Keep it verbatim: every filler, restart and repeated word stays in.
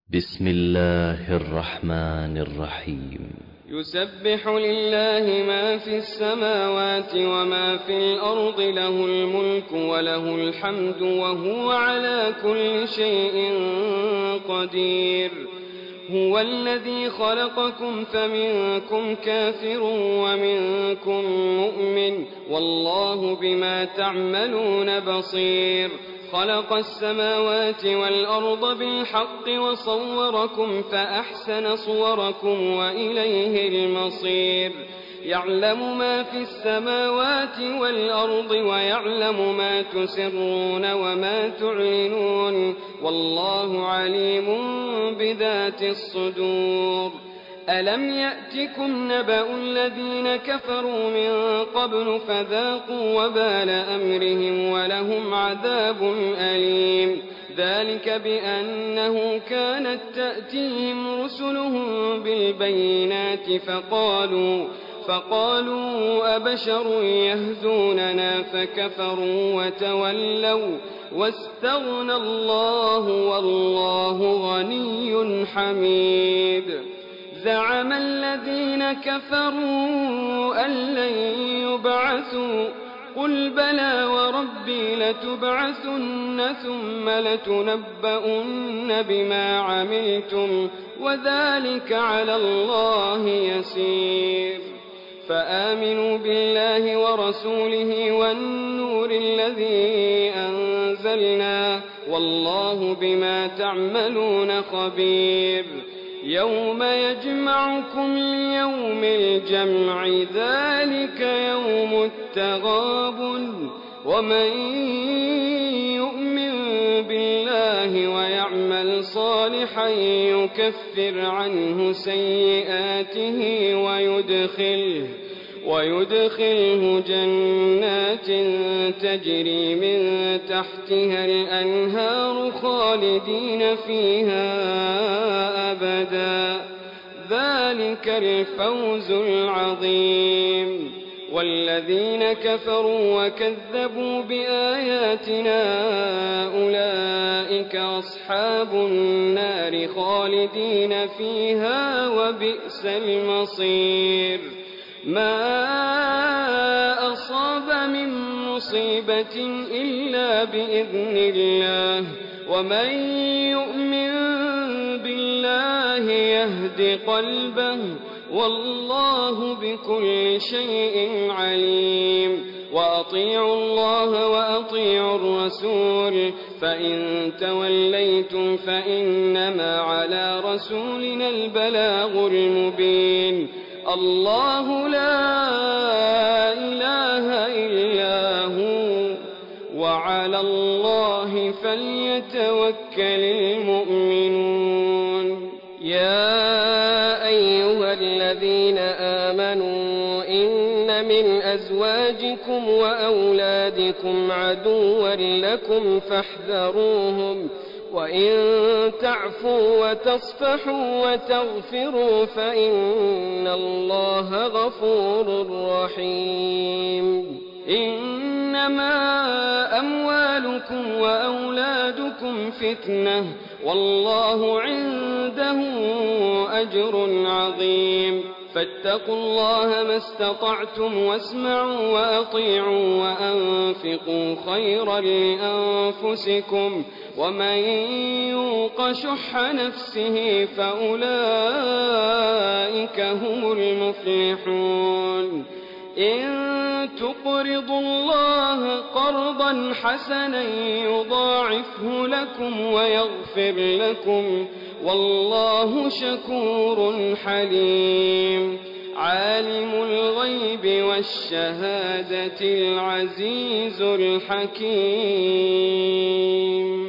بسم الله الرحمن الرحيم. يسبح لله ما في السماوات وما في الأرض، له الملك وله الحمد وهو على كل شيء قدير. هو الذي خلقكم فمنكم كافر ومنكم مؤمن، والله بما تعملون بصير. خلق السماوات والأرض بالحق وصوركم فأحسن صوركم وإليه المصير. يعلم ما في السماوات والأرض ويعلم ما تسرون وما تعلنون، والله عليم بذات الصدور. ألم يأتكم نبأ الذين كفروا من قبل فذاقوا وبال أمرهم ولهم عذاب أليم. ذلك بأنه كانت تأتيهم رسلهم بالبينات فقالوا فقالوا أبشر يهدوننا فكفروا وتولوا واستغنى الله والله غني حميد. زعم الذين كفروا أن لن يبعثوا، قل بلى وربي لتبعثن ثم لتنبؤن بما عملتم وذلك على الله يسير. فآمنوا بالله ورسوله والنور الذي أنزلنا، والله بما تعملون خبير. يوم يجمعكم ليوم الجمع، ذلك يوم التغابن. ومن يؤمن بالله ويعمل صالحا يكفر عنه سيئاته ويدخله ويدخله جنات تجري من تحتها الأنهار خالدين فيها أبدا، ذلك الفوز العظيم. والذين كفروا وكذبوا بآياتنا أولئك أصحاب النار خالدين فيها وبئس المصير. ما أصاب من مصيبة إلا بإذن الله، ومن يؤمن بالله يهد قلبه، والله بكل شيء عليم. وأطيعوا الله وأطيعوا الرسول، فإن توليتم فإنما على رسولنا البلاغ المبين. الله لا إله إلا هو، وعلى الله فليتوكل المؤمنون. يا أيها الذين آمنوا إن من أزواجكم وأولادكم عدوا لكم فاحذروهم، وإن تعفوا وتصفحوا وتغفروا فإن الله غفور رحيم. إنما أموالكم وأولادكم فتنة، والله عنده أجر عظيم. فاتقوا الله ما استطعتم واسمعوا وأطيعوا وأنفقوا خيرا لأنفسكم، ومن يوق شح نفسه فأولئك هم المفلحون. إن تقرضوا الله قرضا حسنا يضاعفه لكم ويغفر لكم، والله شكور حليم. عالم الغيب والشهادة العزيز الحكيم.